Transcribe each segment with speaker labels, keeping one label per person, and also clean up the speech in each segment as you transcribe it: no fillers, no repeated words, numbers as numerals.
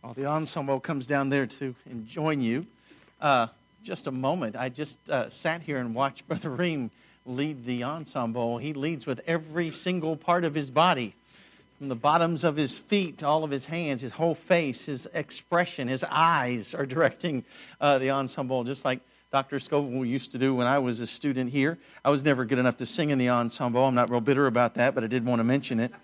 Speaker 1: While the ensemble comes down there to join you, just a moment. I just sat here and watched Brother Reem lead the ensemble. He leads with every single part of his body, from the bottoms of his feet to all of his hands, his whole face, his expression, his eyes are directing the ensemble, just like Dr. Scoville used to do when I was a student here. I was never good enough to sing in the ensemble. I'm not real bitter about that, but I did want to mention it.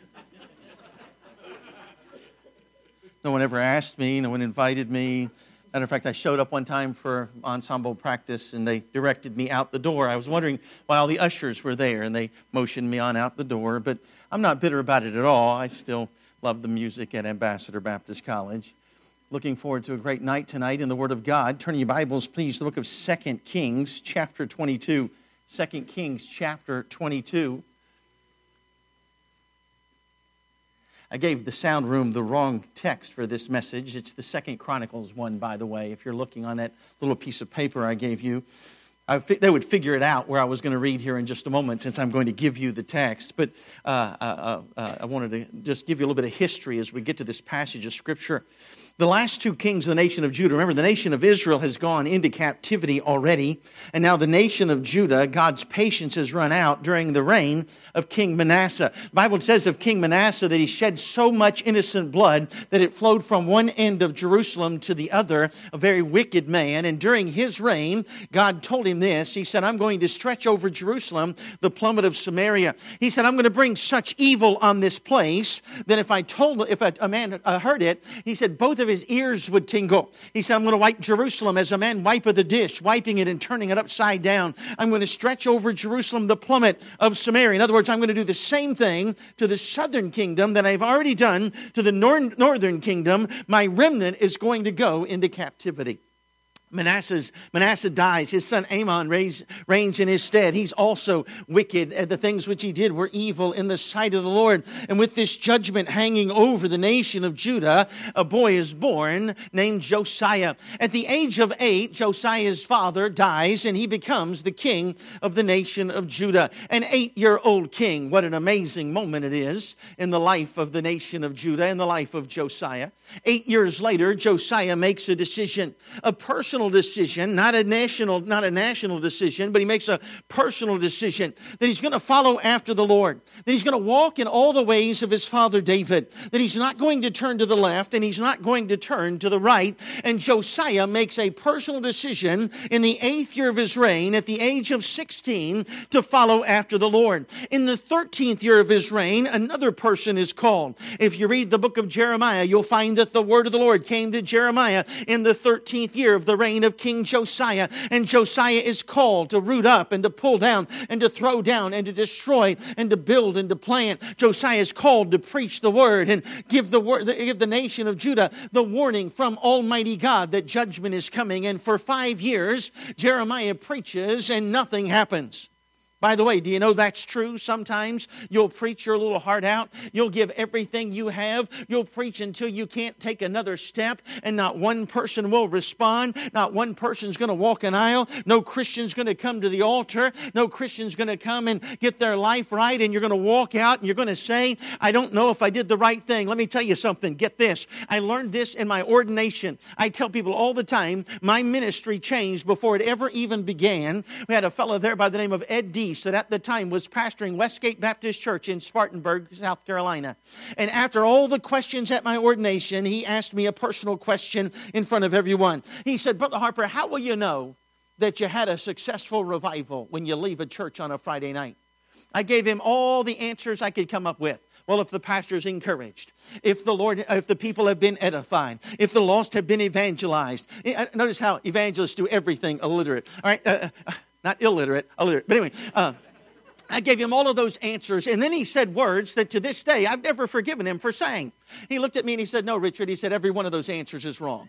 Speaker 1: No one ever asked me. No one invited me. Matter of fact, I showed up one time for ensemble practice, and they directed me out the door. I was wondering why all the ushers were there, and they motioned me on out the door. But I'm not bitter about it at all. I still love the music at Ambassador Baptist College. Looking forward to a great night tonight in the Word of God. Turn your Bibles, please, to the book of 2 Kings, chapter 22. 2 Kings, chapter 22. I gave the sound room the wrong text for this message. It's the 2 Chronicles one, by the way. If you're looking on that little piece of paper I gave you, they would figure it out where I was going to read here in just a moment, since I'm going to give you the text. But I wanted to just give you a little bit of history as we get to this passage of Scripture. The last two kings of the nation of Judah, remember, the nation of Israel has gone into captivity already, and now the nation of Judah, God's patience has run out during the reign of King Manasseh. The Bible says of King Manasseh that he shed so much innocent blood that it flowed from one end of Jerusalem to the other, a very wicked man. And during his reign, God told him this. He said, I'm going to stretch over Jerusalem the plummet of Samaria. He said, I'm going to bring such evil on this place that if a man heard it, he said, both of his ears would tingle. He said, I'm going to wipe Jerusalem as a man wipeth a dish, wiping it and turning it upside down. I'm going to stretch over Jerusalem the plummet of Samaria. In other words, I'm going to do the same thing to the southern kingdom that I've already done to the northern kingdom. My remnant is going to go into captivity. Manasseh dies. His son Amon reigns in his stead. He's also wicked. The things which he did were evil in the sight of the Lord. And with this judgment hanging over the nation of Judah, a boy is born named Josiah. At the age of 8, Josiah's father dies, and he becomes the king of the nation of Judah. An 8-year-old king. What an amazing moment it is in the life of the nation of Judah, in the life of Josiah. 8 years later, Josiah makes a decision, a personal decision, not a national decision, but he makes a personal decision that he's going to follow after the Lord, that he's going to walk in all the ways of his father David, that he's not going to turn to the left and he's not going to turn to the right. And Josiah makes a personal decision in the 8th year of his reign, at the age of 16, to follow after the Lord. In the 13th year of his reign, another person is called. If you read the book of Jeremiah, you'll find that the word of the Lord came to Jeremiah in the 13th year of the reign of King Josiah. And Josiah is called to root up and to pull down and to throw down and to destroy and to build and to plant. Josiah is called to preach the word and give the nation of Judah the warning from Almighty God that judgment is coming. And for 5 years, Jeremiah preaches and nothing happens. By the way, do you know that's true? Sometimes you'll preach your little heart out. You'll give everything you have. You'll preach until you can't take another step, and not one person will respond. Not one person's going to walk an aisle. No Christian's going to come to the altar. No Christian's going to come and get their life right, and you're going to walk out and you're going to say, I don't know if I did the right thing. Let me tell you something. Get this. I learned this in my ordination. I tell people all the time, my ministry changed before it ever even began. We had a fellow there by the name of Ed D. that at the time was pastoring Westgate Baptist Church in Spartanburg, South Carolina. And after all the questions at my ordination, he asked me a personal question in front of everyone. He said, Brother Harper, how will you know that you had a successful revival when you leave a church on a Friday night? I gave him all the answers I could come up with. Well, if the pastor is encouraged, if the people have been edified, if the lost have been evangelized. Notice how evangelists do everything illiterate. All right, not illiterate, illiterate. But anyway, I gave him all of those answers. And then he said words that to this day I've never forgiven him for saying. He looked at me and he said, no, Richard, he said, every one of those answers is wrong.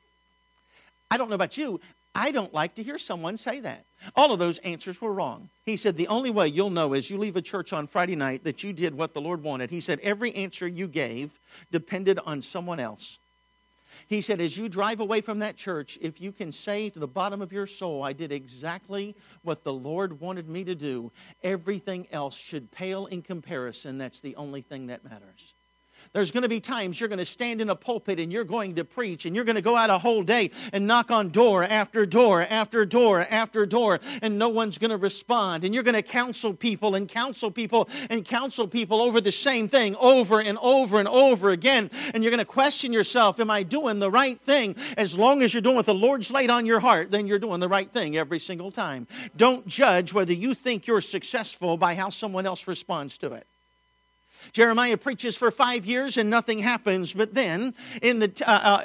Speaker 1: I don't know about you. I don't like to hear someone say that. All of those answers were wrong. He said, the only way you'll know is you leave a church on Friday night that you did what the Lord wanted. He said, every answer you gave depended on someone else. He said, as you drive away from that church, if you can say to the bottom of your soul, I did exactly what the Lord wanted me to do, everything else should pale in comparison. That's the only thing that matters. There's going to be times you're going to stand in a pulpit and you're going to preach, and you're going to go out a whole day and knock on door after door after door after door, and no one's going to respond. And you're going to counsel people and counsel people and counsel people over the same thing over and over and over again. And you're going to question yourself, am I doing the right thing? As long as you're doing what the Lord's laid on your heart, then you're doing the right thing every single time. Don't judge whether you think you're successful by how someone else responds to it. Jeremiah preaches for 5 years and nothing happens. But then, in the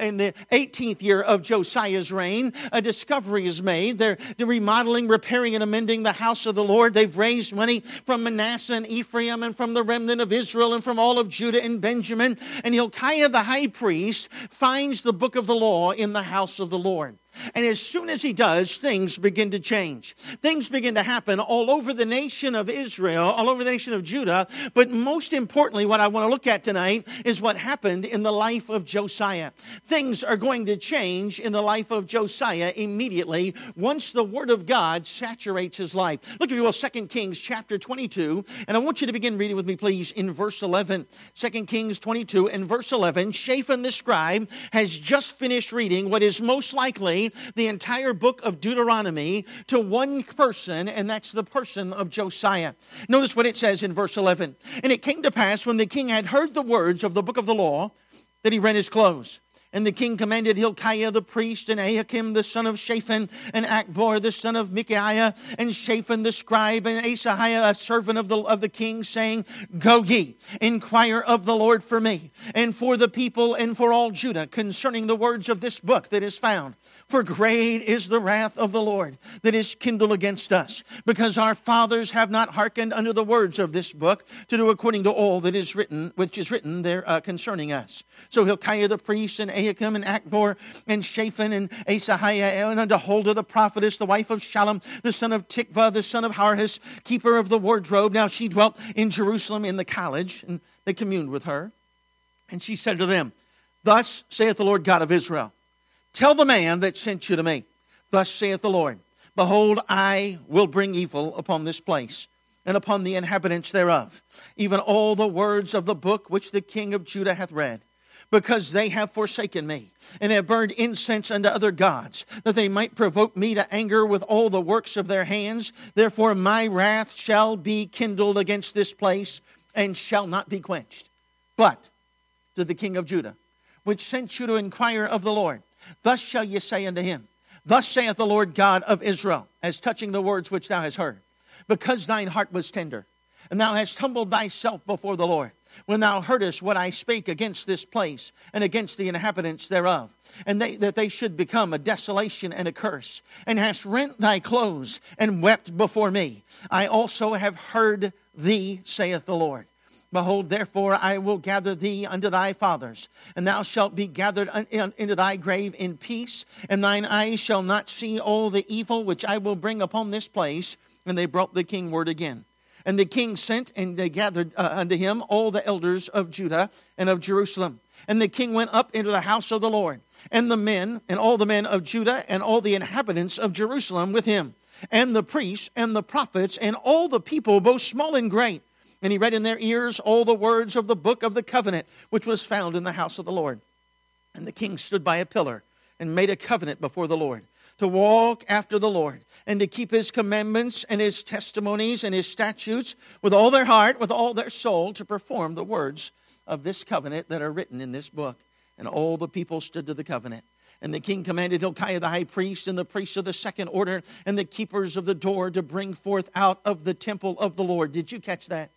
Speaker 1: 18th year of Josiah's reign, a discovery is made. They're remodeling, repairing, and amending the house of the Lord. They've raised money from Manasseh and Ephraim and from the remnant of Israel and from all of Judah and Benjamin. And Hilkiah the high priest finds the book of the law in the house of the Lord. And as soon as he does, things begin to change. Things begin to happen all over the nation of Israel, all over the nation of Judah. But most importantly, what I want to look at tonight is what happened in the life of Josiah. Things are going to change in the life of Josiah immediately once the Word of God saturates his life. Look, if you will, 2 Kings chapter 22. And I want you to begin reading with me, please, in verse 11. 2 Kings 22 and verse 11. Shaphan the scribe has just finished reading what is most likely the entire book of Deuteronomy to one person, and that's the person of Josiah. Notice what it says in verse 11. And it came to pass, when the king had heard the words of the book of the law, that he rent his clothes. And the king commanded Hilkiah the priest, and Ahikam the son of Shaphan, and Achbor the son of Micaiah, and Shaphan the scribe, and Asaiah a servant of the king, saying, Go ye, inquire of the Lord for me, and for the people, and for all Judah, concerning the words of this book that is found. For great is the wrath of the Lord that is kindled against us, because our fathers have not hearkened unto the words of this book, to do according to all that is written, which is written there concerning us. So Hilkiah the priest, and Ahikam, and Achbor, and Shaphan, and Asaiah, and unto Huldah the prophetess, the wife of Shallum, the son of Tikvah, the son of Harhas, keeper of the wardrobe. Now she dwelt in Jerusalem in the college, and they communed with her. And she said to them, Thus saith the Lord God of Israel, Tell the man that sent you to me, Thus saith the Lord, Behold, I will bring evil upon this place, and upon the inhabitants thereof, even all the words of the book which the king of Judah hath read, because they have forsaken me, and have burned incense unto other gods, that they might provoke me to anger with all the works of their hands. Therefore my wrath shall be kindled against this place, and shall not be quenched. But to the king of Judah, which sent you to inquire of the Lord, Thus shall ye say unto him, Thus saith the Lord God of Israel, as touching the words which thou hast heard, because thine heart was tender, and thou hast humbled thyself before the Lord, when thou heardest what I spake against this place, and against the inhabitants thereof, and that they should become a desolation and a curse, and hast rent thy clothes, and wept before me. I also have heard thee, saith the Lord. Behold, therefore, I will gather thee unto thy fathers, and thou shalt be gathered into thy grave in peace, and thine eyes shall not see all the evil which I will bring upon this place. And they brought the king word again. And the king sent, and they gathered unto him all the elders of Judah and of Jerusalem. And the king went up into the house of the Lord, and the men, and all the men of Judah, and all the inhabitants of Jerusalem with him, and the priests, and the prophets, and all the people, both small and great. And he read in their ears all the words of the book of the covenant, which was found in the house of the Lord. And the king stood by a pillar, and made a covenant before the Lord, to walk after the Lord, and to keep his commandments, and his testimonies, and his statutes, with all their heart, with all their soul, to perform the words of this covenant that are written in this book. And all the people stood to the covenant. And the king commanded Hilkiah the high priest, and the priests of the second order, and the keepers of the door, to bring forth out of the temple of the Lord. Did you catch that?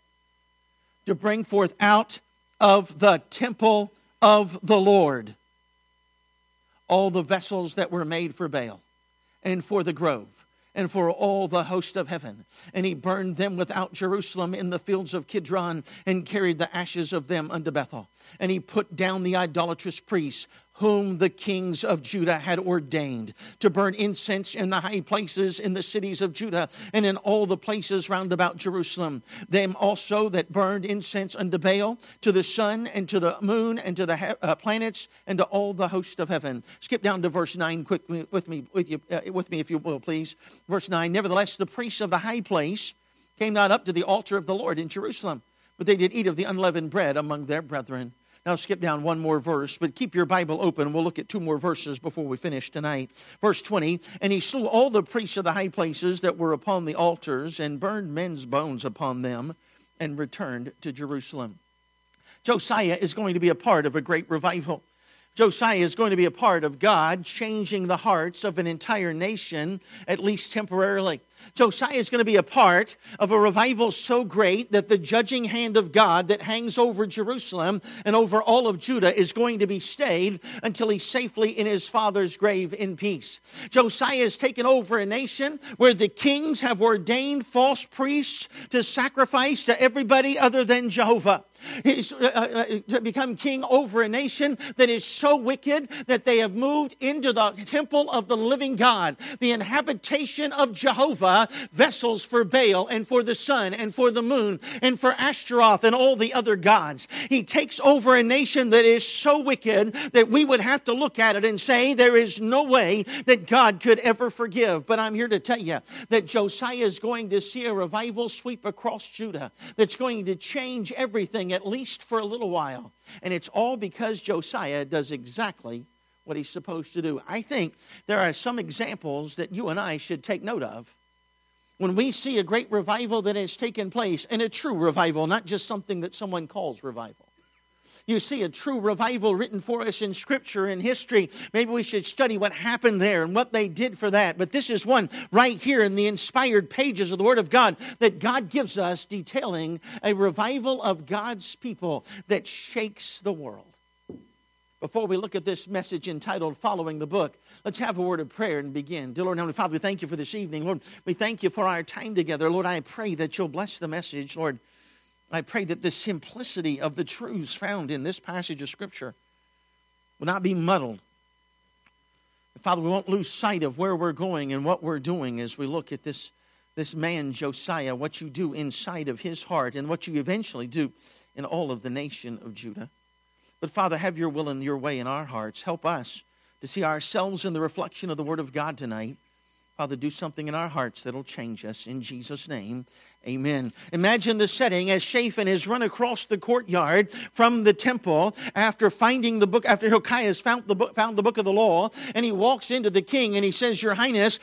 Speaker 1: To bring forth out of the temple of the Lord all the vessels that were made for Baal, and for the grove, and for all the host of heaven. And he burned them without Jerusalem in the fields of Kidron, and carried the ashes of them unto Bethel. And he put down the idolatrous priests, whom the kings of Judah had ordained, to burn incense in the high places in the cities of Judah, and in all the places round about Jerusalem. Them also that burned incense unto Baal, to the sun, and to the moon, and to the planets, and to all the host of heaven. Skip down to verse 9 quickly with me, if you will, please. Verse 9, Nevertheless, the priests of the high place came not up to the altar of the Lord in Jerusalem, but they did eat of the unleavened bread among their brethren. Now skip down one more verse, but keep your Bible open. We'll look at two more verses before we finish tonight. Verse 20, and he slew all the priests of the high places that were upon the altars and burned men's bones upon them and returned to Jerusalem. Josiah is going to be a part of a great revival. Josiah is going to be a part of God changing the hearts of an entire nation, at least temporarily. Josiah is going to be a part of a revival so great that the judging hand of God that hangs over Jerusalem and over all of Judah is going to be stayed until he's safely in his father's grave in peace. Josiah has taken over a nation where the kings have ordained false priests to sacrifice to everybody other than Jehovah. He's to become king over a nation that is so wicked that they have moved into the temple of the living God, the inhabitation of Jehovah, vessels for Baal and for the sun and for the moon and for Ashtaroth and all the other gods. He takes over a nation that is so wicked that we would have to look at it and say there is no way that God could ever forgive. But I'm here to tell you that Josiah is going to see a revival sweep across Judah that's going to change everything, at least for a little while. And it's all because Josiah does exactly what he's supposed to do. I think there are some examples that you and I should take note of when we see a great revival that has taken place, and a true revival, not just something that someone calls revival. You see a true revival written for us in Scripture and history. Maybe we should study what happened there and what they did for that. But this is one right here in the inspired pages of the Word of God that God gives us, detailing a revival of God's people that shakes the world. Before we look at this message entitled Following the Book, let's have a word of prayer and begin. Dear Lord, Heavenly Father, we thank you for this evening. Lord, we thank you for our time together. Lord, I pray that you'll bless the message. Lord, I pray that the simplicity of the truths found in this passage of Scripture will not be muddled. Father, we won't lose sight of where we're going and what we're doing as we look at this man, Josiah, what you do inside of his heart and what you eventually do in all of the nation of Judah. But Father, have your will and your way in our hearts. Help us to see ourselves in the reflection of the Word of God tonight. Father, do something in our hearts that'll change us. In Jesus' name, amen. Imagine the setting as Shaphan has run across the courtyard from the temple after finding the book, after Hilkiah has found the book of the law, and he walks into the king and he says, Your Highness,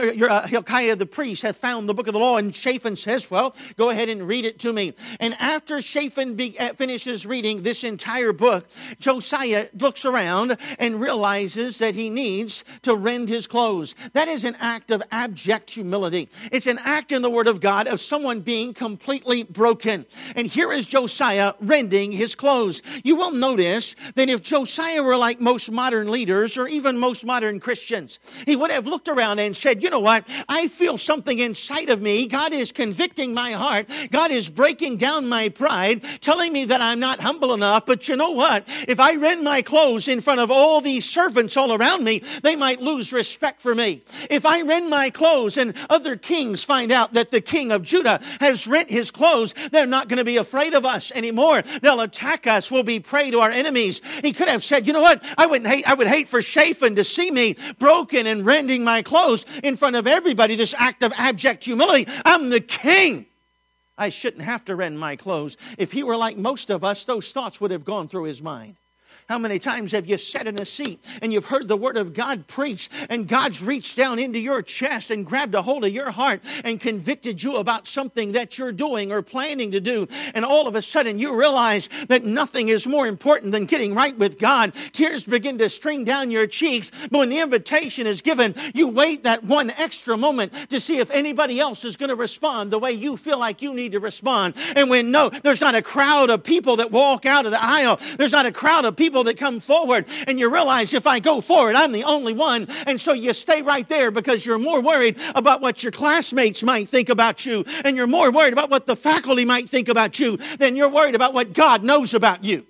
Speaker 1: Hilkiah the priest hath found the book of the law. And Shaphan says, well, go ahead and read it to me. And after Shaphan finishes reading this entire book, Josiah looks around and realizes that he needs to rend his clothes. That is an act of abject humility. It's an act in the Word of God of someone being completely broken. And here is Josiah rending his clothes. You will notice that if Josiah were like most modern leaders or even most modern Christians, he would have looked around and said, you know what? I feel something inside of me. God is convicting my heart. God is breaking down my pride, telling me that I'm not humble enough. But you know what? If I rend my clothes in front of all these servants all around me, they might lose respect for me. If I rend my clothes and other kings find out that the king of Judah has rent his clothes, they're not going to be afraid of us anymore. They'll attack us. We'll be prey to our enemies. He could have said, you know what? I would hate for Shaphan to see me broken and rending my clothes in front of everybody. This act of abject humility. I'm the king. I shouldn't have to rend my clothes. If he were like most of us, those thoughts would have gone through his mind. How many times have you sat in a seat and you've heard the Word of God preached and God's reached down into your chest and grabbed a hold of your heart and convicted you about something that you're doing or planning to do, and all of a sudden you realize that nothing is more important than getting right with God. Tears begin to stream down your cheeks, but when the invitation is given, you wait that one extra moment to see if anybody else is going to respond the way you feel like you need to respond. And when there's not a crowd of people that walk out of the aisle, there's not a crowd of people that come forward, and you realize if I go forward, I'm the only one. And so you stay right there because you're more worried about what your classmates might think about you, and you're more worried about what the faculty might think about you than you're worried about what God knows about you.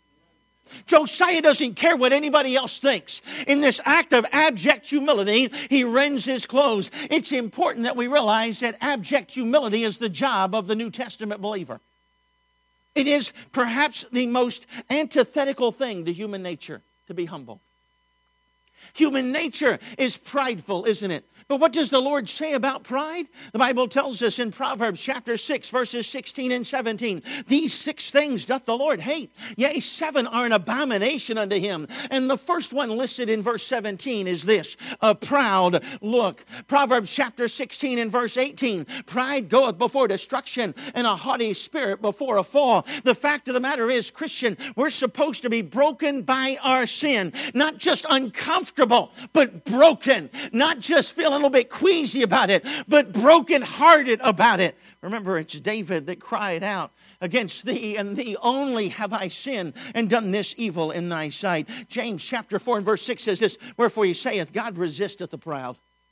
Speaker 1: Josiah doesn't care what anybody else thinks. In this act of abject humility, he rends his clothes. It's important that we realize that abject humility is the job of the New Testament believer. It is perhaps the most antithetical thing to human nature, to be humble. Human nature is prideful, isn't it? But what does the Lord say about pride? The Bible tells us in Proverbs chapter 6, verses 16 and 17, these 6 things doth the Lord hate. Yea, 7 are an abomination unto him. And the first one listed in verse 17 is this, a proud look. Proverbs chapter 16 and verse 18, pride goeth before destruction, and a haughty spirit before a fall. The fact of the matter is, Christian, we're supposed to be broken by our sin. Not just uncomfortable, but broken. Not just feeling a little bit queasy about it, but brokenhearted about it. Remember, it's David that cried out, against thee and thee only have I sinned and done this evil in thy sight. James chapter 4 and verse 6 says this, wherefore he saith, God resisteth the proud,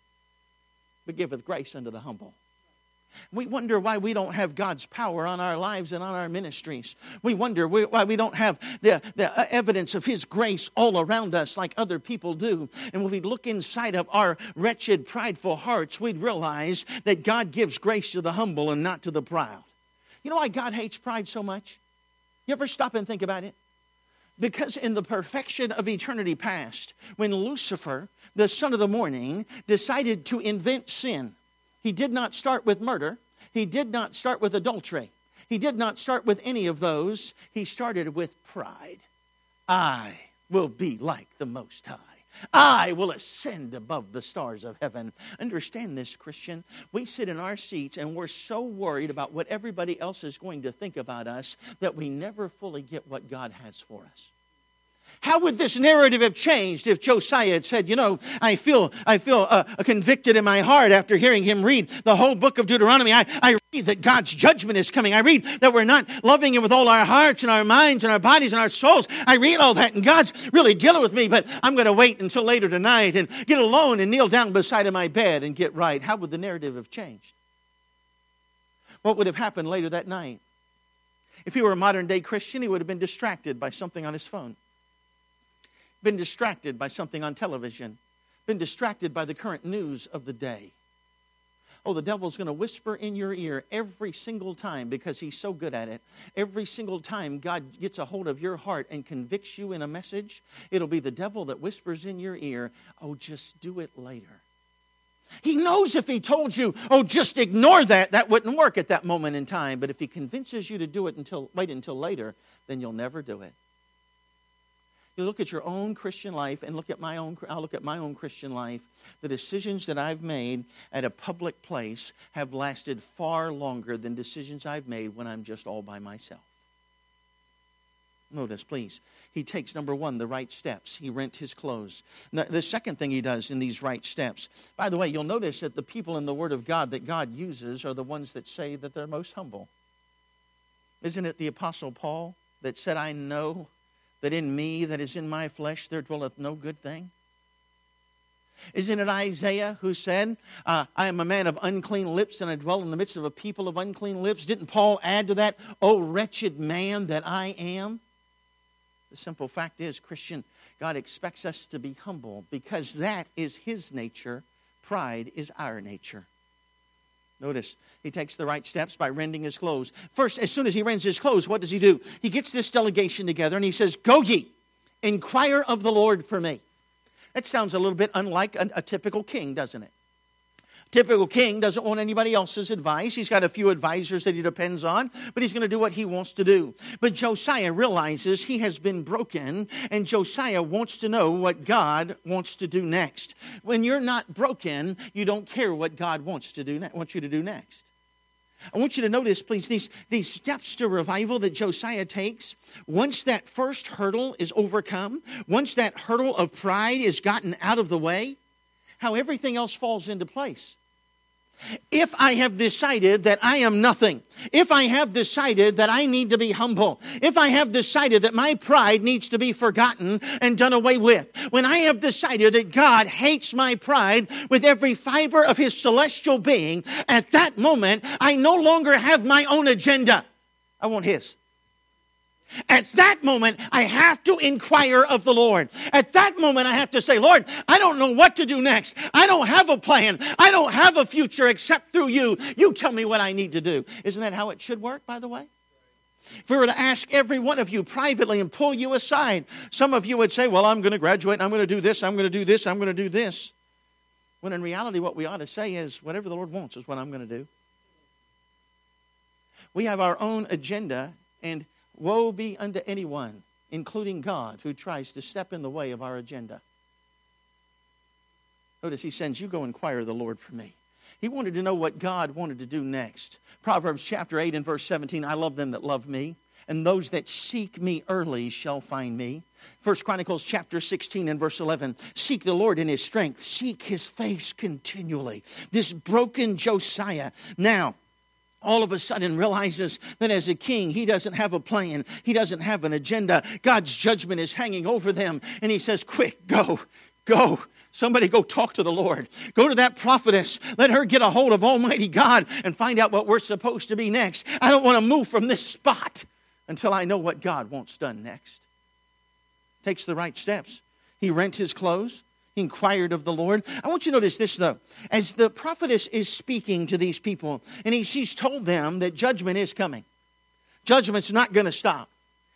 Speaker 1: but giveth grace unto the humble. We wonder why we don't have God's power on our lives and on our ministries. We wonder why we don't have the evidence of His grace all around us like other people do. And when we look inside of our wretched, prideful hearts, we'd realize that God gives grace to the humble and not to the proud. You know why God hates pride so much? You ever stop and think about it? Because in the perfection of eternity past, when Lucifer, the son of the morning, decided to invent sin, he did not start with murder. He did not start with adultery. He did not start with any of those. He started with pride. I will be like the Most High. I will ascend above the stars of heaven. Understand this, Christian. We sit in our seats and we're so worried about what everybody else is going to think about us that we never fully get what God has for us. How would this narrative have changed if Josiah had said, you know, I feel convicted in my heart after hearing him read the whole book of Deuteronomy. I read that God's judgment is coming. I read that we're not loving Him with all our hearts and our minds and our bodies and our souls. I read all that and God's really dealing with me, but I'm going to wait until later tonight and get alone and kneel down beside of my bed and get right. How would the narrative have changed? What would have happened later that night? If he were a modern day Christian, he would have been distracted by something on his phone. Been distracted by something on television, been distracted by the current news of the day. Oh, the devil's going to whisper in your ear every single time because he's so good at it. Every single time God gets a hold of your heart and convicts you in a message, it'll be the devil that whispers in your ear, oh, just do it later. He knows if he told you, oh, just ignore that, that wouldn't work at that moment in time. But if he convinces you to do it wait until later, then you'll never do it. You look at your own Christian life and I'll look at my own Christian life. The decisions that I've made at a public place have lasted far longer than decisions I've made when I'm just all by myself. Notice, please. He takes, number one, the right steps. He rent his clothes. Now, the second thing he does in these right steps. By the way, you'll notice that the people in the Word of God that God uses are the ones that say that they're most humble. Isn't it the Apostle Paul that said, I know that in me, that is in my flesh, there dwelleth no good thing? Isn't it Isaiah who said, I am a man of unclean lips, and I dwell in the midst of a people of unclean lips? Didn't Paul add to that, O wretched man that I am? The simple fact is, Christian, God expects us to be humble because that is His nature. Pride is our nature. Notice, he takes the right steps by rending his clothes. First, as soon as he rends his clothes, what does he do? He gets this delegation together and he says, go ye, inquire of the Lord for me. That sounds a little bit unlike a typical king, doesn't it? Typical king doesn't want anybody else's advice. He's got a few advisors that he depends on, but he's going to do what he wants to do. But Josiah realizes he has been broken, and Josiah wants to know what God wants to do next. When you're not broken, you don't care what God wants you to do next. I want you to notice, please, these steps to revival that Josiah takes. Once that first hurdle is overcome, once that hurdle of pride is gotten out of the way, how everything else falls into place. If I have decided that I am nothing, if I have decided that I need to be humble, if I have decided that my pride needs to be forgotten and done away with, when I have decided that God hates my pride with every fiber of His celestial being, at that moment, I no longer have my own agenda. I want His. At that moment, I have to inquire of the Lord. At that moment, I have to say, Lord, I don't know what to do next. I don't have a plan. I don't have a future except through you. You tell me what I need to do. Isn't that how it should work, by the way? If we were to ask every one of you privately and pull you aside, some of you would say, well, I'm going to graduate, I'm going to do this, I'm going to do this, I'm going to do this. When in reality, what we ought to say is, whatever the Lord wants is what I'm going to do. We have our own agenda, and woe be unto anyone, including God, who tries to step in the way of our agenda. Notice he sends, you go inquire of the Lord for me. He wanted to know what God wanted to do next. Proverbs chapter 8 and verse 17, I love them that love me, and those that seek me early shall find me. 1 Chronicles chapter 16 and verse 11, seek the Lord in his strength, seek his face continually. This broken Josiah now all of a sudden realizes that as a king, he doesn't have a plan. He doesn't have an agenda. God's judgment is hanging over them. And he says, quick, go. Somebody go talk to the Lord. Go to that prophetess. Let her get a hold of Almighty God and find out what we're supposed to be next. I don't want to move from this spot until I know what God wants done next. Takes the right steps. He rent his clothes. He inquired of the Lord. I want you to notice this, though. As the prophetess is speaking to these people, and she's told them that judgment is coming. Judgment's not going to stop.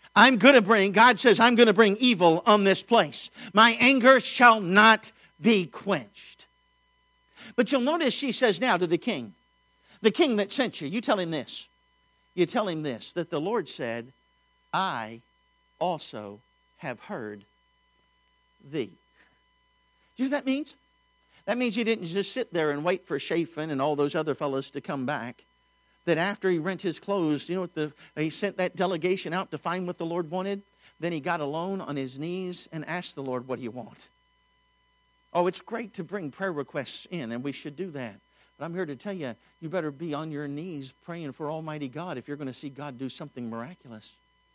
Speaker 1: God says, I'm going to bring evil on this place. My anger shall not be quenched. But you'll notice she says now to the king that sent you, you tell him this. You tell him this, that the Lord said, I also have heard thee. Do you know what that means? That means you didn't just sit there and wait for Shaphan and all those other fellows to come back. That after he rent his clothes, you know what he sent that delegation out to find what the Lord wanted. Then he got alone on his knees and asked the Lord, what do you want? Oh, it's great to bring prayer requests in, and we should do that. But I'm here to tell you, you better be on your knees praying for Almighty God if you're going to see God do something miraculous.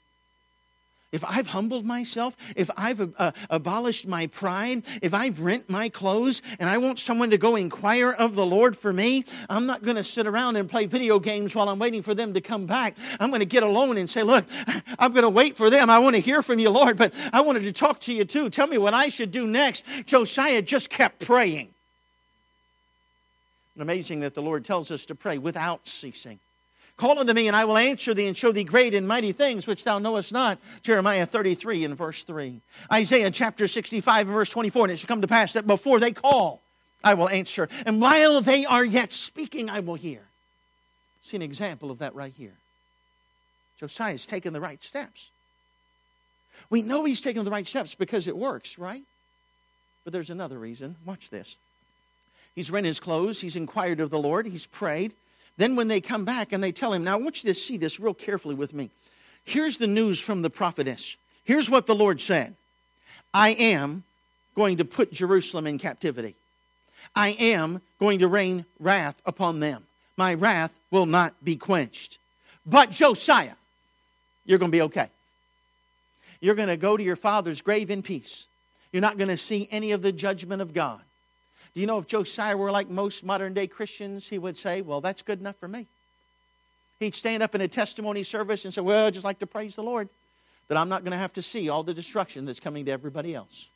Speaker 1: If I've humbled myself, if I've abolished my pride, if I've rent my clothes, and I want someone to go inquire of the Lord for me, I'm not going to sit around and play video games while I'm waiting for them to come back. I'm going to get alone and say, look, I'm going to wait for them. I want to hear from you, Lord, but I wanted to talk to you too. Tell me what I should do next. Josiah just kept praying. And amazing that the Lord tells us to pray without ceasing. Call unto me, and I will answer thee, and show thee great and mighty things which thou knowest not. Jeremiah 33 and verse 3. Isaiah chapter 65 and verse 24. And it shall come to pass that before they call, I will answer. And while they are yet speaking, I will hear. See an example of that right here. Josiah's taken the right steps. We know he's taken the right steps because it works, right? But there's another reason. Watch this. He's rent his clothes. He's inquired of the Lord. He's prayed. Then when they come back and they tell him, now I want you to see this real carefully with me. Here's the news from the prophetess. Here's what the Lord said. I am going to put Jerusalem in captivity. I am going to rain wrath upon them. My wrath will not be quenched. But Josiah, you're going to be okay. You're going to go to your father's grave in peace. You're not going to see any of the judgment of God. Do you know if Josiah were like most modern day Christians, he would say, well, that's good enough for me. He'd stand up in a testimony service and say, well, I'd just like to praise the Lord that I'm not going to have to see all the destruction that's coming to everybody else.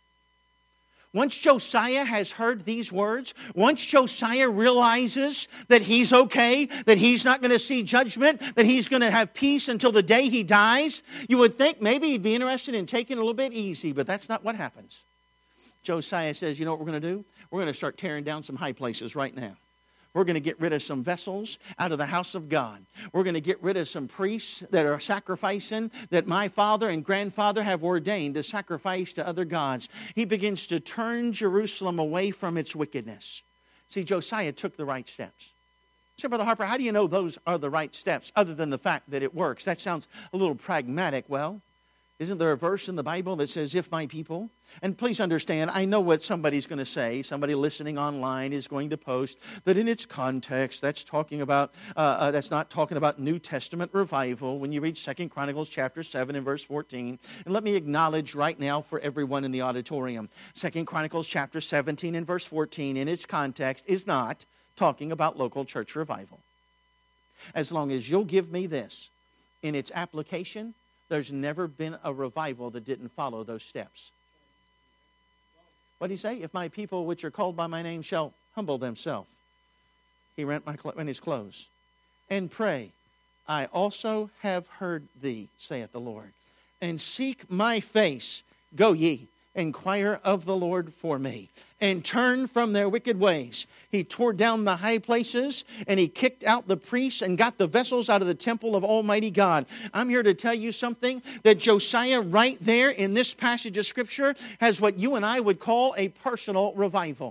Speaker 1: Once Josiah has heard these words, once Josiah realizes that he's okay, that he's not going to see judgment, that he's going to have peace until the day he dies, you would think maybe he'd be interested in taking it a little bit easy, but that's not what happens. Josiah says, you know what we're going to do? We're going to start tearing down some high places right now. We're going to get rid of some vessels out of the house of God. We're going to get rid of some priests that are sacrificing that my father and grandfather have ordained to sacrifice to other gods. He begins to turn Jerusalem away from its wickedness. See, Josiah took the right steps. So, Brother Harper, how do you know those are the right steps other than the fact that it works? That sounds a little pragmatic. Well, isn't there a verse in the Bible that says, if my people, and please understand, I know what somebody's going to say. Somebody listening online is going to post that in its context, that's talking about, that's not talking about New Testament revival when you read 2 Chronicles chapter 7 and verse 14. And let me acknowledge right now for everyone in the auditorium, 2 Chronicles chapter 17 and verse 14 in its context is not talking about local church revival. As long as you'll give me this, in its application, there's never been a revival that didn't follow those steps. What did he say? If my people which are called by my name shall humble themselves. He rent his clothes. And pray. I also have heard thee, saith the Lord. And seek my face, go ye, inquire of the Lord for me, and turn from their wicked ways. He tore down the high places, and he kicked out the priests and got the vessels out of the temple of Almighty God. I'm here to tell you something, that Josiah right there in this passage of Scripture has what you and I would call a personal revival.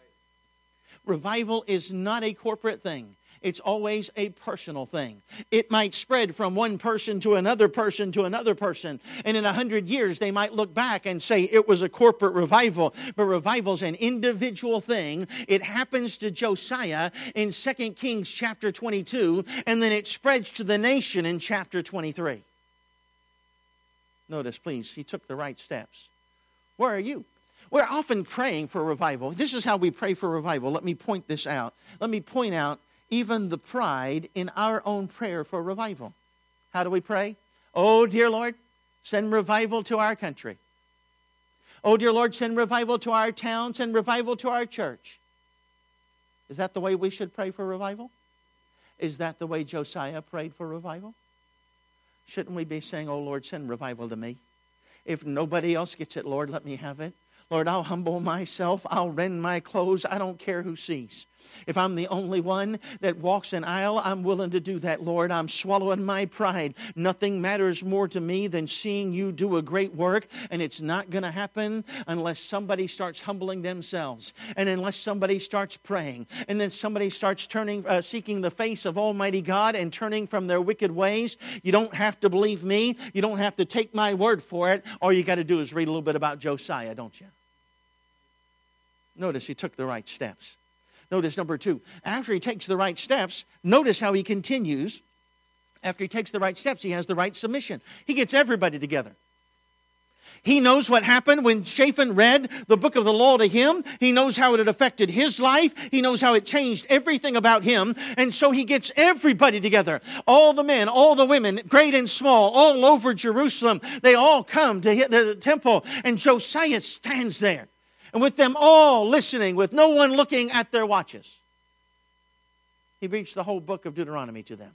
Speaker 1: Revival is not a corporate thing. It's always a personal thing. It might spread from one person to another person to another person. And in 100 years, they might look back and say it was a corporate revival. But revival's an individual thing. It happens to Josiah in 2 Kings chapter 22. And then it spreads to the nation in chapter 23. Notice, please, he took the right steps. Where are you? We're often praying for revival. This is how we pray for revival. Let me point this out. Let me point out even the pride in our own prayer for revival. How do we pray? Oh, dear Lord, send revival to our country. Oh, dear Lord, send revival to our town, send revival to our church. Is that the way we should pray for revival? Is that the way Josiah prayed for revival? Shouldn't we be saying, oh, Lord, send revival to me? If nobody else gets it, Lord, let me have it. Lord, I'll humble myself. I'll rend my clothes. I don't care who sees. If I'm the only one that walks an aisle, I'm willing to do that, Lord. I'm swallowing my pride. Nothing matters more to me than seeing you do a great work, and it's not going to happen unless somebody starts humbling themselves, and unless somebody starts praying, and then somebody starts seeking the face of Almighty God and turning from their wicked ways. You don't have to believe me. You don't have to take my word for it. All you got to do is read a little bit about Josiah, don't you? Notice he took the right steps. Notice number 2, after he takes the right steps, notice how he continues. After he takes the right steps, he has the right submission. He gets everybody together. He knows what happened when Shaphan read the book of the law to him. He knows how it had affected his life. He knows how it changed everything about him. And so he gets everybody together. All the men, all the women, great and small, all over Jerusalem. They all come to the temple. And Josiah stands there. And with them all listening, with no one looking at their watches, he reached the whole book of Deuteronomy to them.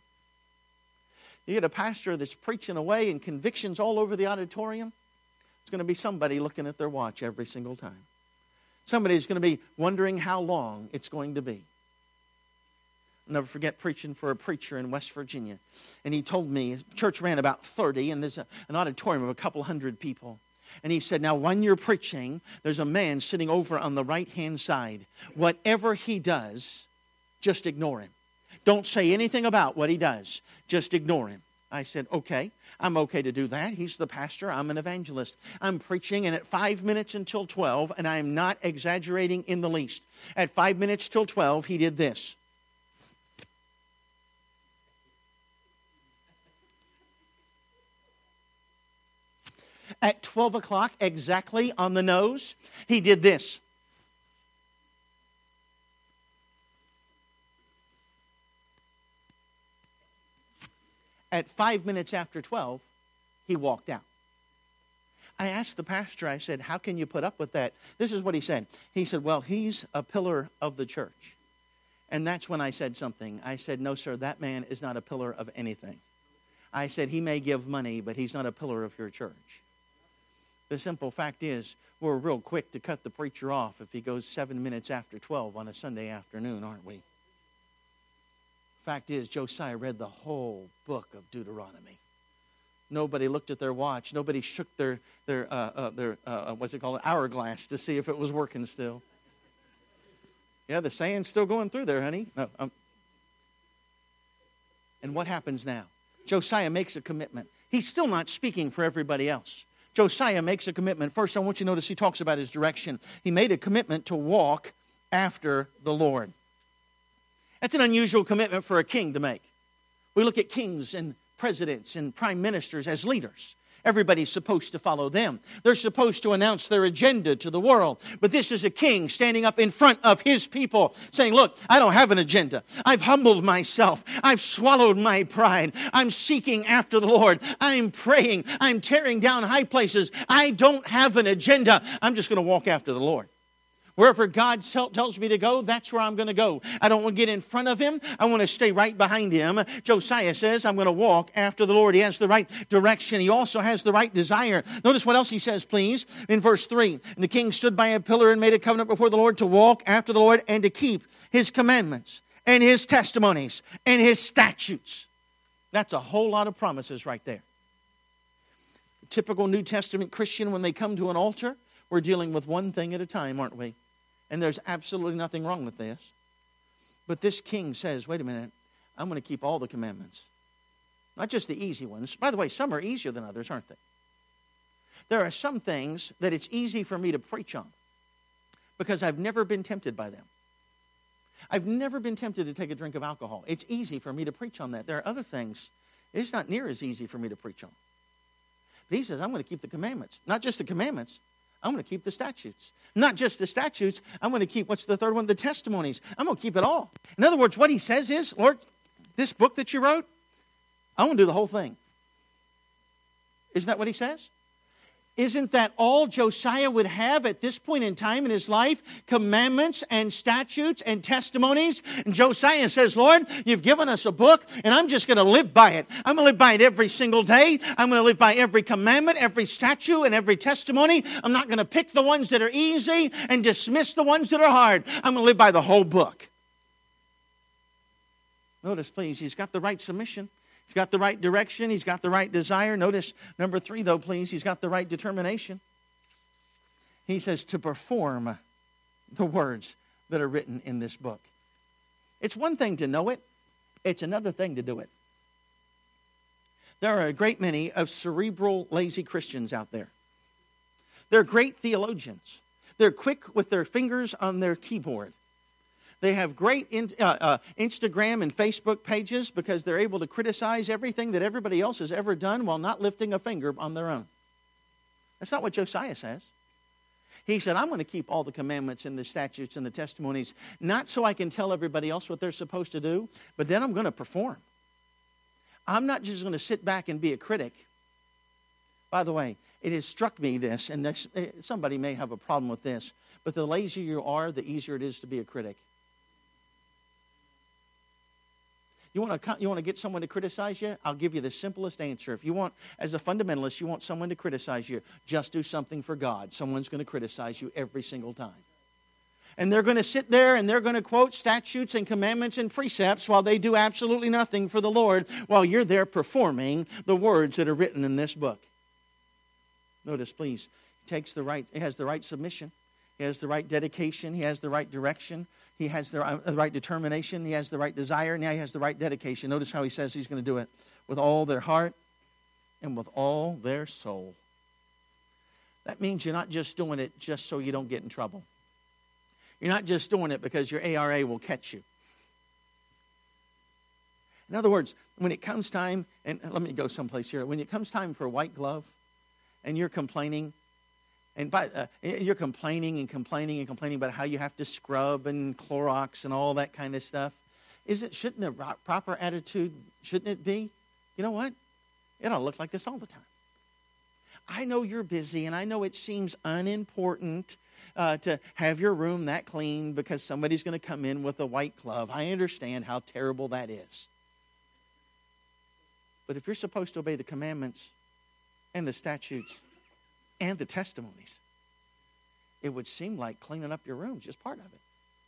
Speaker 1: You get a pastor that's preaching away and convictions all over the auditorium, it's going to be somebody looking at their watch every single time. Somebody's going to be wondering how long it's going to be. I'll never forget preaching for a preacher in West Virginia. And he told me, his church ran about 30, and there's an auditorium of a couple hundred people. And he said, now when you're preaching, there's a man sitting over on the right-hand side. Whatever he does, just ignore him. Don't say anything about what he does. Just ignore him. I said, okay, I'm okay to do that. He's the pastor. I'm an evangelist. I'm preaching, and at 5 minutes until 12, and I am not exaggerating in the least. At 5 minutes till 12, he did this. At 12 o'clock, exactly on the nose, he did this. At 5 minutes after 12, he walked out. I asked the pastor, I said, how can you put up with that? This is what he said. He said, well, he's a pillar of the church. And that's when I said something. I said, no, sir, that man is not a pillar of anything. I said, he may give money, but he's not a pillar of your church. The simple fact is, we're real quick to cut the preacher off if he goes 7 minutes after 12 on a Sunday afternoon, aren't we? Fact is, Josiah read the whole book of Deuteronomy. Nobody looked at their watch. Nobody shook their what's it called, hourglass to see if it was working still. Yeah, the sand's still going through there, honey. No, And what happens now? Josiah makes a commitment. He's still not speaking for everybody else. Josiah makes a commitment. First, I want you to notice he talks about his direction. He made a commitment to walk after the Lord. That's an unusual commitment for a king to make. We look at kings and presidents and prime ministers as leaders. Everybody's supposed to follow them. They're supposed to announce their agenda to the world. But this is a king standing up in front of his people saying, look, I don't have an agenda. I've humbled myself. I've swallowed my pride. I'm seeking after the Lord. I'm praying. I'm tearing down high places. I don't have an agenda. I'm just going to walk after the Lord. Wherever God tells me to go, that's where I'm going to go. I don't want to get in front of him. I want to stay right behind him. Josiah says, I'm going to walk after the Lord. He has the right direction. He also has the right desire. Notice what else he says, please, in verse 3. And the king stood by a pillar and made a covenant before the Lord to walk after the Lord and to keep his commandments and his testimonies and his statutes. That's a whole lot of promises right there. Typical New Testament Christian, when they come to an altar, we're dealing with one thing at a time, aren't we? And there's absolutely nothing wrong with this. But this king says, wait a minute, I'm going to keep all the commandments. Not just the easy ones. By the way, some are easier than others, aren't they? There are some things that it's easy for me to preach on because I've never been tempted by them. I've never been tempted to take a drink of alcohol. It's easy for me to preach on that. There are other things it's not near as easy for me to preach on. But he says, I'm going to keep the commandments. Not just the commandments. I'm going to keep the statutes. Not just the statutes. I'm going to keep, what's the third one? The testimonies. I'm going to keep it all. In other words, what he says is, Lord, this book that you wrote, I want to do the whole thing. Isn't that what he says? Isn't that all Josiah would have at this point in time in his life? Commandments and statutes and testimonies. And Josiah says, Lord, you've given us a book, and I'm just going to live by it. I'm going to live by it every single day. I'm going to live by every commandment, every statute, and every testimony. I'm not going to pick the ones that are easy and dismiss the ones that are hard. I'm going to live by the whole book. Notice, please, he's got the right submission. He's got the right direction. He's got the right desire. Notice, number 3, though, please, he's got the right determination. He says to perform the words that are written in this book. It's one thing to know it. It's another thing to do it. There are a great many of cerebral, lazy Christians out there. They're great theologians. They're quick with their fingers on their keyboard. They have great Instagram and Facebook pages because they're able to criticize everything that everybody else has ever done while not lifting a finger on their own. That's not what Josiah says. He said, I'm going to keep all the commandments and the statutes and the testimonies, not so I can tell everybody else what they're supposed to do, but then I'm going to perform. I'm not just going to sit back and be a critic. By the way, it has struck me this, and somebody may have a problem with this, but the lazier you are, the easier it is to be a critic. You want to get someone to criticize you? I'll give you the simplest answer. If you want, as a fundamentalist, you want someone to criticize you, just do something for God. Someone's going to criticize you every single time. And they're going to sit there and they're going to quote statutes and commandments and precepts while they do absolutely nothing for the Lord while you're there performing the words that are written in this book. Notice, please, he has the right submission. He has the right dedication. He has the right direction. He has the right determination. He has the right desire. Now he has the right dedication. Notice how he says he's going to do it. With all their heart and with all their soul. That means you're not just doing it just so you don't get in trouble. You're not just doing it because your ARA will catch you. In other words, when it comes time, and let me go someplace here. When it comes time for a white glove and you're complaining, and you're complaining about how you have to scrub and Clorox and all that kind of stuff. Shouldn't the proper attitude, shouldn't it be, you know what? It ought to look like this all the time. I know you're busy, and I know it seems unimportant to have your room that clean because somebody's going to come in with a white glove. I understand how terrible that is. But if you're supposed to obey the commandments and the statutes and the testimonies, it would seem like cleaning up your room is just part of it.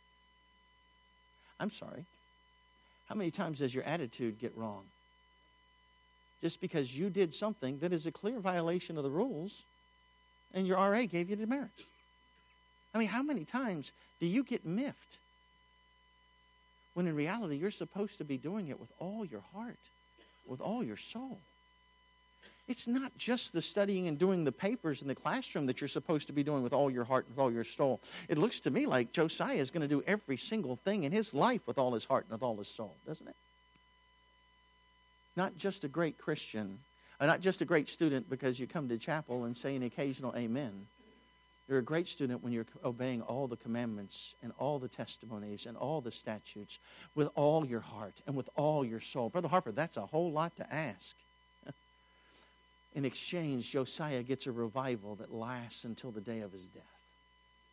Speaker 1: I'm sorry. How many times does your attitude get wrong? Just because you did something that is a clear violation of the rules and your RA gave you demerits. I mean, how many times do you get miffed when in reality you're supposed to be doing it with all your heart, with all your soul? It's not just the studying and doing the papers in the classroom that you're supposed to be doing with all your heart and with all your soul. It looks to me like Josiah is going to do every single thing in his life with all his heart and with all his soul, doesn't it? Not just a great Christian, not just a great student because you come to chapel and say an occasional amen. You're a great student when you're obeying all the commandments and all the testimonies and all the statutes with all your heart and with all your soul. Brother Harper, that's a whole lot to ask. In exchange, Josiah gets a revival that lasts until the day of his death.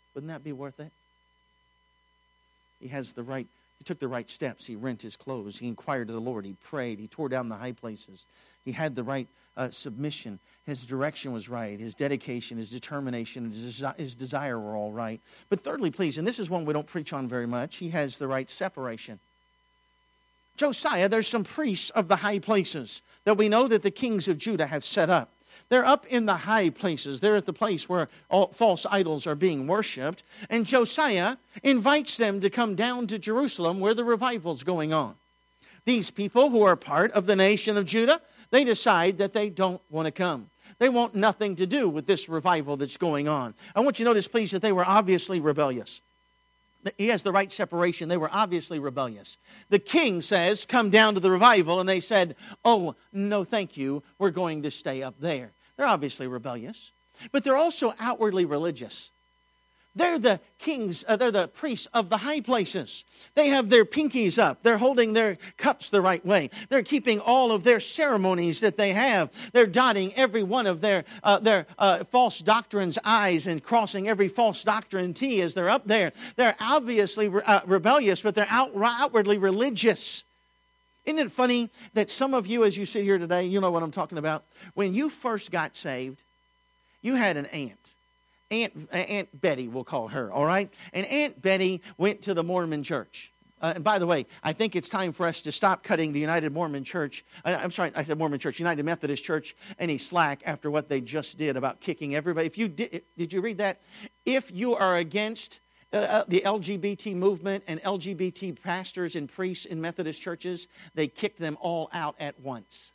Speaker 1: Wouldn't that be worth it? He took the right steps. He rent his clothes. He inquired of the Lord. He prayed. He tore down the high places. He had the right submission. His direction was right. His dedication, his determination, his desire were all right. But thirdly, please, and this is one we don't preach on very much, he has the right separation. Josiah, there's some priests of the high places that we know that the kings of Judah have set up. They're up in the high places. They're at the place where all false idols are being worshipped. And Josiah invites them to come down to Jerusalem where the revival's going on. These people who are part of the nation of Judah, they decide that they don't want to come. They want nothing to do with this revival that's going on. I want you to notice, please, that they were obviously rebellious. He has the right separation. They were obviously rebellious. The king says, come down to the revival. And they said, oh, no, thank you. We're going to stay up there. They're obviously rebellious. But they're also outwardly religious. They're the kings, they're the priests of the high places. They have their pinkies up. They're holding their cups the right way. They're keeping all of their ceremonies that they have. They're dotting every one of their false doctrines I's and crossing every false doctrine T as they're up there. They're obviously rebellious, but they're outwardly religious. Isn't it funny that some of you, as you sit here today, you know what I'm talking about? When you first got saved, you had an aunt. Aunt Betty, we'll call her, all right? And Aunt Betty went to the Mormon church. And by the way, I think it's time for us to stop cutting the United Mormon Church, United Methodist Church, any slack after what they just did about kicking everybody. If you did you read that? If you are against the LGBT movement and LGBT pastors and priests in Methodist churches, they kicked them all out at once.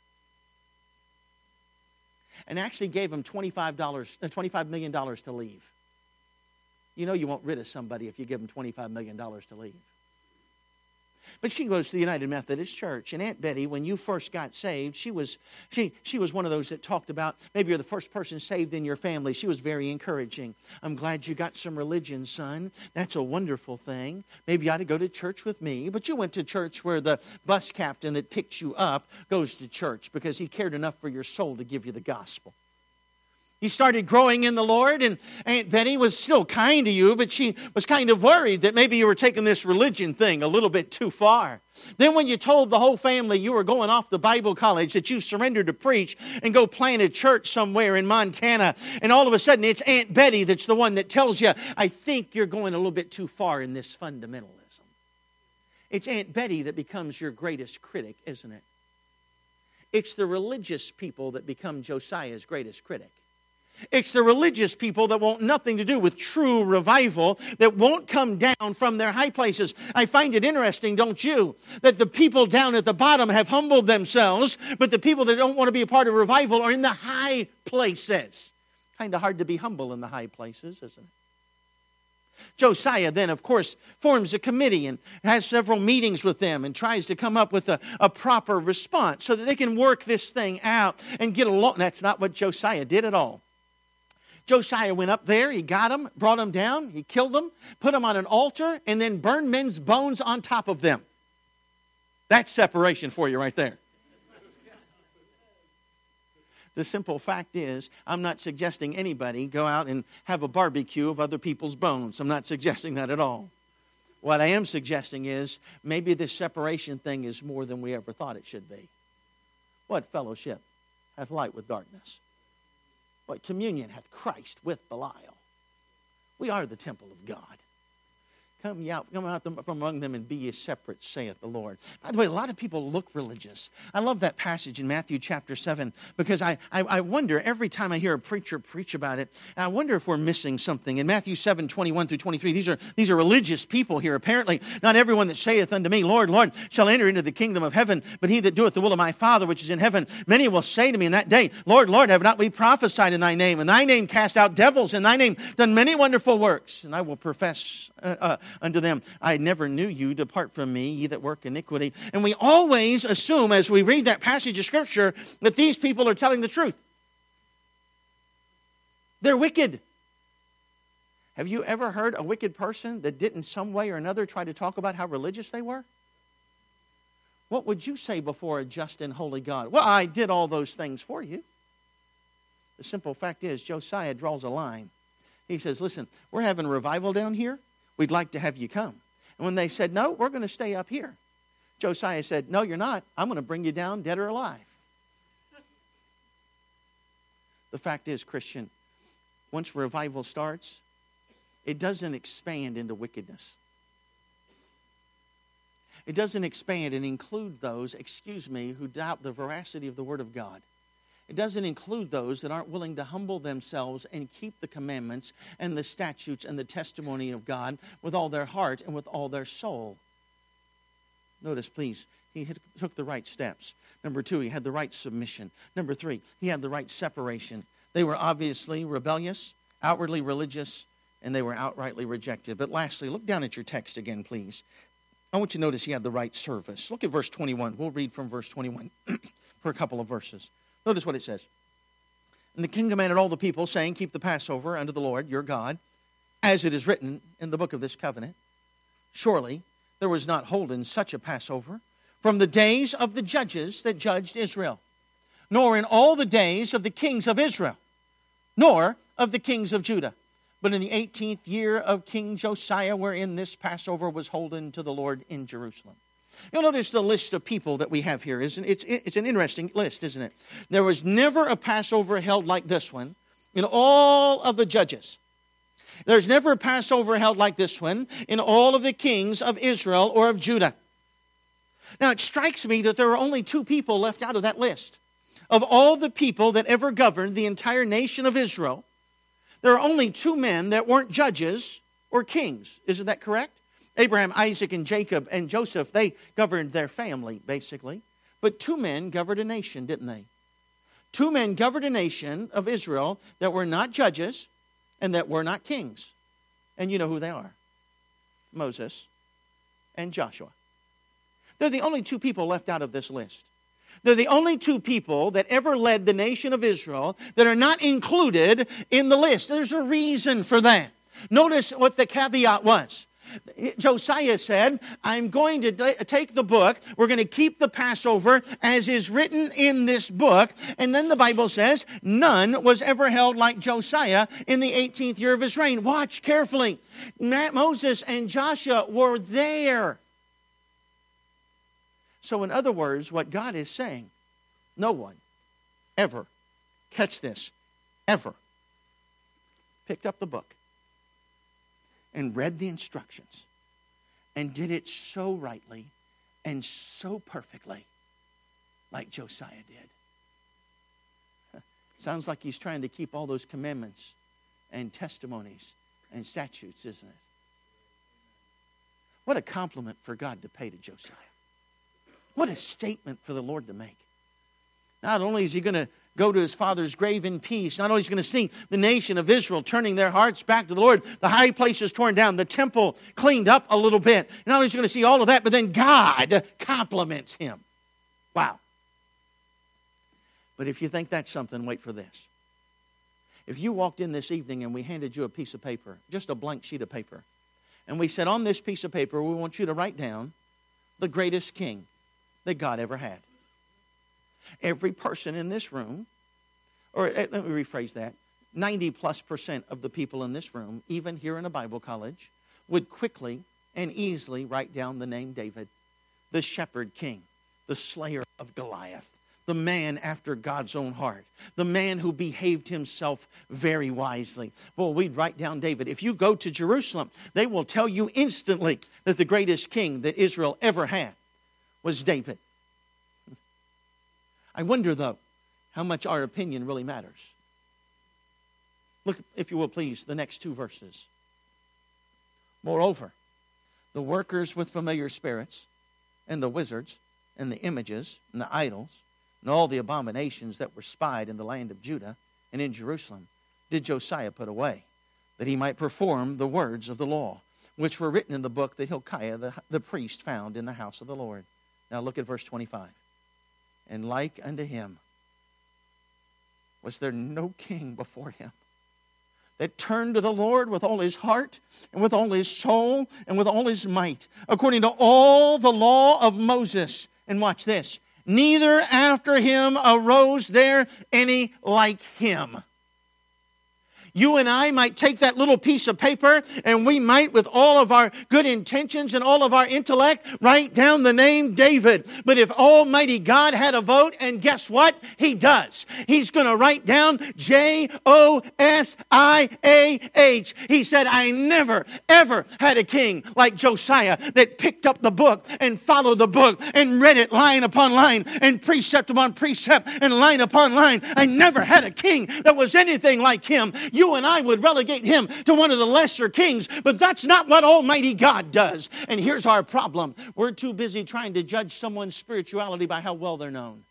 Speaker 1: And actually gave them $25 million to leave. You know you won't rid of somebody if you give them $25 million to leave. But she goes to the United Methodist Church. And Aunt Betty, when you first got saved, she was one of those that talked about, maybe you're the first person saved in your family. She was very encouraging. I'm glad you got some religion, son. That's a wonderful thing. Maybe you ought to go to church with me. But you went to church where the bus captain that picks you up goes to church because he cared enough for your soul to give you the gospel. You started growing in the Lord, and Aunt Betty was still kind to you, but she was kind of worried that maybe you were taking this religion thing a little bit too far. Then when you told the whole family you were going off to Bible college, that you surrendered to preach and go plant a church somewhere in Montana, and all of a sudden it's Aunt Betty that's the one that tells you, I think you're going a little bit too far in this fundamentalism. It's Aunt Betty that becomes your greatest critic, isn't it? It's the religious people that become Josiah's greatest critic. It's the religious people that want nothing to do with true revival, that won't come down from their high places. I find it interesting, don't you, that the people down at the bottom have humbled themselves, but the people that don't want to be a part of revival are in the high places. Kind of hard to be humble in the high places, isn't it? Josiah then, of course, forms a committee and has several meetings with them and tries to come up with a proper response so that they can work this thing out and get along. That's not what Josiah did at all. Josiah went up there, he got them, brought them down, he killed them, put them on an altar, and then burned men's bones on top of them. That's separation for you right there. The simple fact is, I'm not suggesting anybody go out and have a barbecue of other people's bones. I'm not suggesting that at all. What I am suggesting is, maybe this separation thing is more than we ever thought it should be. What fellowship hath light with darkness? What communion hath Christ with Belial? We are the temple of God. Come out from among them and be ye separate, saith the Lord. By the way, a lot of people look religious. I love that passage in Matthew chapter 7 because I wonder, every time I hear a preacher preach about it, I wonder if we're missing something. In Matthew 7, 21 through 23, these are religious people here. Apparently, not everyone that saith unto me, Lord, Lord, shall enter into the kingdom of heaven, but he that doeth the will of my Father which is in heaven. Many will say to me in that day, Lord, Lord, have not we prophesied in thy name? In thy name cast out devils, in thy name done many wonderful works. And I will profess unto them, I never knew you, depart from me, ye that work iniquity. And we always assume, as we read that passage of Scripture, that these people are telling the truth. They're wicked. Have you ever heard a wicked person that did in some way or another try to talk about how religious they were? What would you say before a just and holy God? Well, I did all those things for you. The simple fact is, Josiah draws a line. He says, listen, we're having a revival down here. We'd like to have you come. And when they said, no, we're going to stay up here, Josiah said, no, you're not. I'm going to bring you down dead or alive. The fact is, Christian, once revival starts, it doesn't expand into wickedness. It doesn't expand and include those, who doubt the veracity of the Word of God. It doesn't include those that aren't willing to humble themselves and keep the commandments and the statutes and the testimony of God with all their heart and with all their soul. Notice, please, he took the right steps. Number 2, he had the right submission. Number 3, he had the right separation. They were obviously rebellious, outwardly religious, and they were outrightly rejected. But lastly, look down at your text again, please. I want you to notice he had the right service. Look at verse 21. We'll read from verse 21 for a couple of verses. Notice what it says. And the king commanded all the people, saying, keep the Passover unto the Lord your God, as it is written in the book of this covenant. Surely there was not holden such a Passover from the days of the judges that judged Israel, nor in all the days of the kings of Israel, nor of the kings of Judah, but in the 18th year of King Josiah, wherein this Passover was holden to the Lord in Jerusalem. You'll notice the list of people that we have here. It's an interesting list, isn't it? There was never a Passover held like this one in all of the judges. There's never a Passover held like this one in all of the kings of Israel or of Judah. Now, it strikes me that there are only 2 people left out of that list. Of all the people that ever governed the entire nation of Israel, there are only 2 men that weren't judges or kings. Isn't that correct? Abraham, Isaac, and Jacob and Joseph, they governed their family, basically. But 2 men governed a nation, didn't they? 2 men governed a nation of Israel that were not judges and that were not kings. And you know who they are. Moses and Joshua. They're the only 2 people left out of this list. They're the only 2 people that ever led the nation of Israel that are not included in the list. There's a reason for that. Notice what the caveat was. Josiah said, I'm going to take the book. We're going to keep the Passover as is written in this book. And then the Bible says, none was ever held like Josiah in the 18th year of his reign. Watch carefully. Moses and Joshua were there. So in other words, what God is saying, no one ever, catch this, ever picked up the book and read the instructions and did it so rightly and so perfectly like Josiah did. Sounds like he's trying to keep all those commandments and testimonies and statutes, isn't it? What a compliment for God to pay to Josiah. What a statement for the Lord to make. Not only is he going to go to his father's grave in peace, not only is he going to see the nation of Israel turning their hearts back to the Lord, the high places torn down, the temple cleaned up a little bit. Not only is he going to see all of that, but then God compliments him. Wow. But if you think that's something, wait for this. If you walked in this evening and we handed you a piece of paper, just a blank sheet of paper, and we said, on this piece of paper, we want you to write down the greatest king that God ever had. Every person in this room, or let me rephrase that, 90+% of the people in this room, even here in a Bible college, would quickly and easily write down the name David, the shepherd king, the slayer of Goliath, the man after God's own heart, the man who behaved himself very wisely. Well, we'd write down David. If you go to Jerusalem, they will tell you instantly that the greatest king that Israel ever had was David. I wonder, though, how much our opinion really matters. Look, if you will please, the next 2 verses. Moreover, the workers with familiar spirits, and the wizards, and the images, and the idols, and all the abominations that were spied in the land of Judah and in Jerusalem, did Josiah put away, that he might perform the words of the law, which were written in the book that Hilkiah the priest found in the house of the Lord. Now look at verse 25. And like unto him, was there no king before him that turned to the Lord with all his heart and with all his soul and with all his might, according to all the law of Moses. And watch this. Neither after him arose there any like him. You and I might take that little piece of paper and we might, with all of our good intentions and all of our intellect, write down the name David. But if Almighty God had a vote, and guess what? He does. He's going to write down Josiah. He said, I never, ever had a king like Josiah that picked up the book and followed the book and read it line upon line and precept upon precept and line upon line. I never had a king that was anything like him. You and I would relegate him to one of the lesser kings, but that's not what Almighty God does. And here's our problem. We're too busy trying to judge someone's spirituality by how well they're known.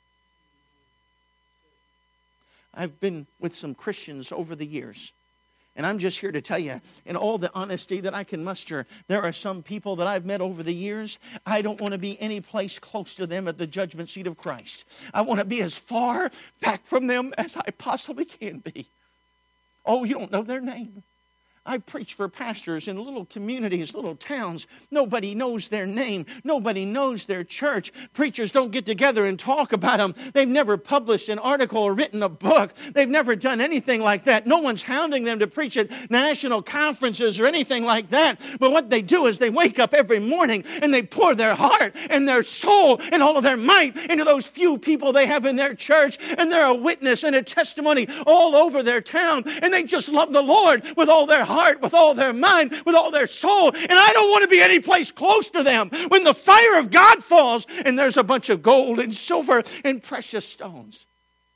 Speaker 1: I've been with some Christians over the years, and I'm just here to tell you, in all the honesty that I can muster, there are some people that I've met over the years, I don't want to be any place close to them at the judgment seat of Christ. I want to be as far back from them as I possibly can be. Oh, you don't know their name. I preach for pastors in little communities, little towns. Nobody knows their name. Nobody knows their church. Preachers don't get together and talk about them. They've never published an article or written a book. They've never done anything like that. No one's hounding them to preach at national conferences or anything like that. But what they do is they wake up every morning and they pour their heart and their soul and all of their might into those few people they have in their church. And they're a witness and a testimony all over their town. And they just love the Lord with all their heart, with all their mind, with all their soul. And I don't want to be any place close to them when the fire of God falls and there's a bunch of gold and silver and precious stones.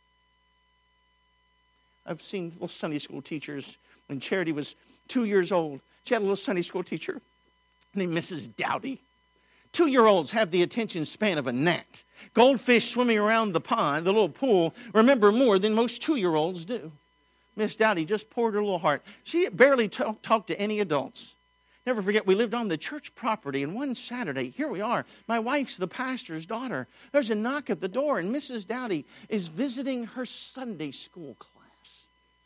Speaker 1: I've seen little Sunday school teachers when Charity was 2 years old. She had a little Sunday school teacher named Mrs. Dowdy. 2-year-olds have the attention span of a gnat. Goldfish swimming around the pond, the little pool, remember more than most 2-year-olds do. Miss Dowdy just poured her little heart. She barely talked to any adults. Never forget, we lived on the church property, and one Saturday, here we are. My wife's the pastor's daughter. There's a knock at the door, and Mrs. Dowdy is visiting her Sunday school class.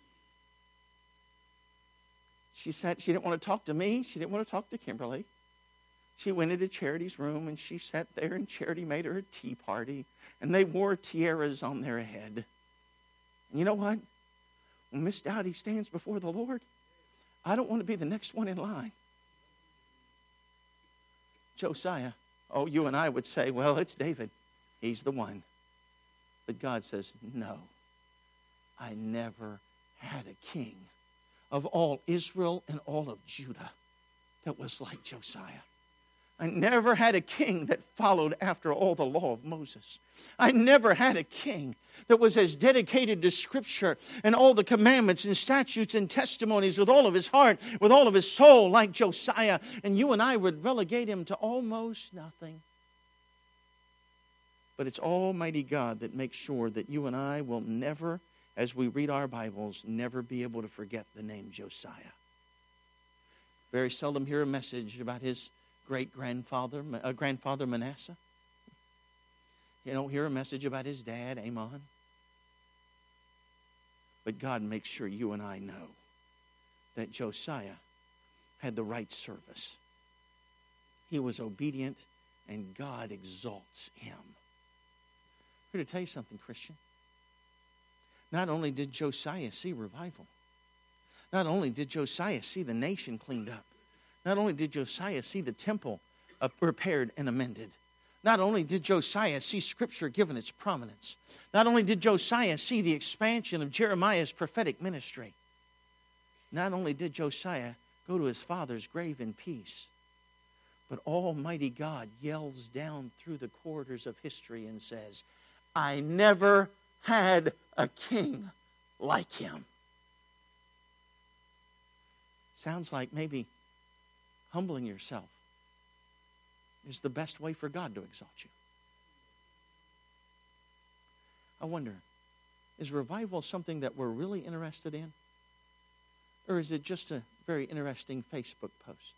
Speaker 1: She said she didn't want to talk to me. She didn't want to talk to Kimberly. She went into Charity's room, and she sat there, and Charity made her a tea party, and they wore tiaras on their head. And you know what? When Miss Dowdy stands before the Lord, I don't want to be the next one in line. Josiah, oh, you and I would say, well, it's David. He's the one. But God says, no, I never had a king of all Israel and all of Judah that was like Josiah. I never had a king that followed after all the law of Moses. I never had a king that was as dedicated to Scripture and all the commandments and statutes and testimonies with all of his heart, with all of his soul, like Josiah. And you and I would relegate him to almost nothing. But it's Almighty God that makes sure that you and I will never, as we read our Bibles, never be able to forget the name Josiah. Very seldom hear a message about his great-grandfather, grandfather Manasseh. You don't hear a message about his dad, Amon. But God makes sure you and I know that Josiah had the right service. He was obedient, and God exalts him. I'm here to tell you something, Christian. Not only did Josiah see revival, not only did Josiah see the nation cleaned up, not only did Josiah see the temple repaired and amended, not only did Josiah see Scripture given its prominence, not only did Josiah see the expansion of Jeremiah's prophetic ministry, not only did Josiah go to his father's grave in peace, but Almighty God yells down through the corridors of history and says, I never had a king like him. Sounds like maybe humbling yourself is the best way for God to exalt you. I wonder, is revival something that we're really interested in? Or is it just a very interesting Facebook post?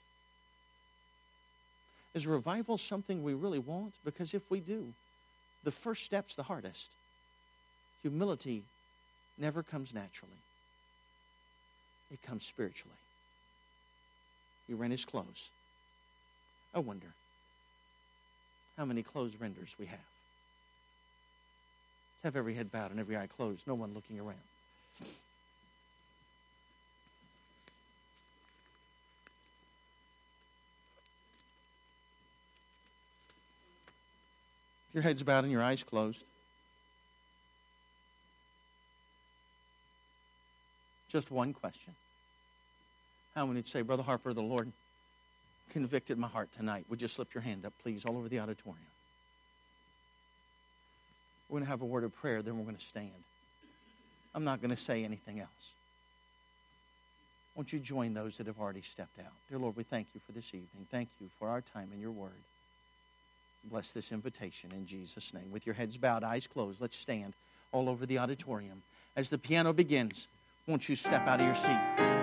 Speaker 1: Is revival something we really want? Because if we do, the first step's the hardest. Humility never comes naturally. It comes spiritually. He rent his clothes. I wonder how many clothes renders we have. Let's have every head bowed and every eye closed, no one looking around. Your head's bowed and your eyes closed. Just one question. How many would say, Brother Harper, the Lord convicted my heart tonight? Would you slip your hand up, please, all over the auditorium? We're going to have a word of prayer, then we're going to stand. I'm not going to say anything else. Won't you join those that have already stepped out? Dear Lord, we thank you for this evening. Thank you for our time in your word. Bless this invitation in Jesus' name. With your heads bowed, eyes closed, let's stand all over the auditorium. As the piano begins, won't you step out of your seat?